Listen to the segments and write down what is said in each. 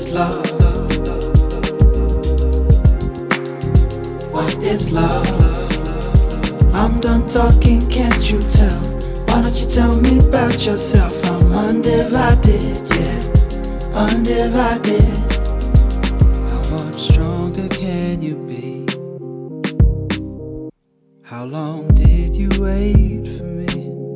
is love? What is love? I'm done talking, can't you tell? Why don't you tell me about yourself? I'm undivided, yeah, undivided. How much stronger can you be? How long did you wait for me?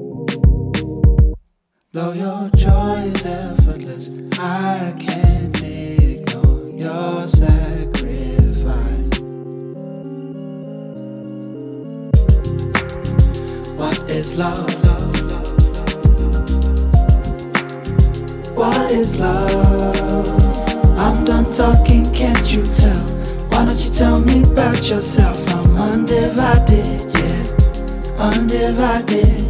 Though your joy is effortless, I can't ignore your sacrifice. What is love? What is love? I'm done talking, can't you tell? Why don't you tell me about yourself? I'm undivided, yeah, undivided.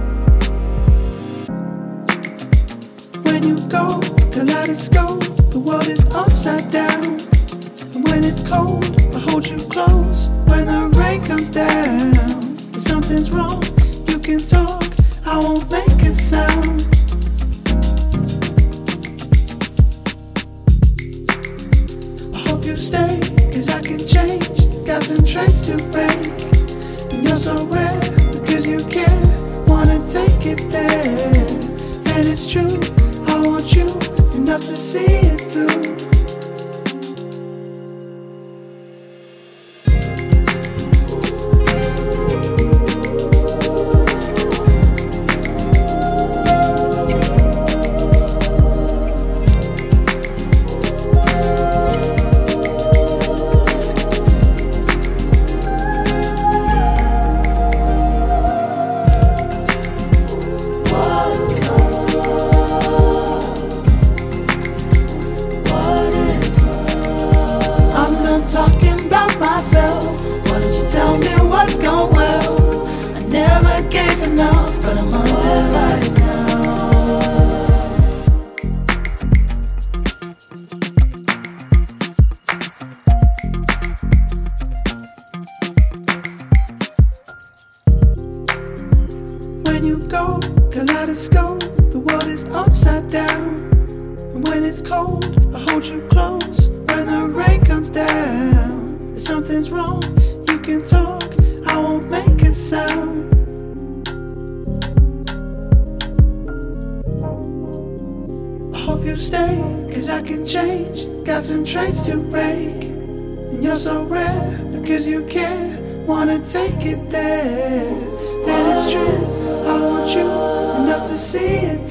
When you go, kaleidoscope, the world is upside down. And when it's cold, I hold you close. When the rain comes down, if something's wrong, you can talk, I won't make a sound. I hope you stay, cause I can change. Got some traits to break. And you're so rare, because you care. Wanna take it there. And it's true, I want you enough to see it through. Talking about myself, why don't you tell me what's going well? I never gave enough, but I'm undivided now. When you go, kaleidoscope, the world is upside down. And when it's cold, I hold you close. When the rain comes down, if something's wrong, you can talk, I won't make a sound. I hope you stay, cause I can change. Got some traits to break. And you're so rare, because you care. Wanna take it there. And it's true, I want you enough to see it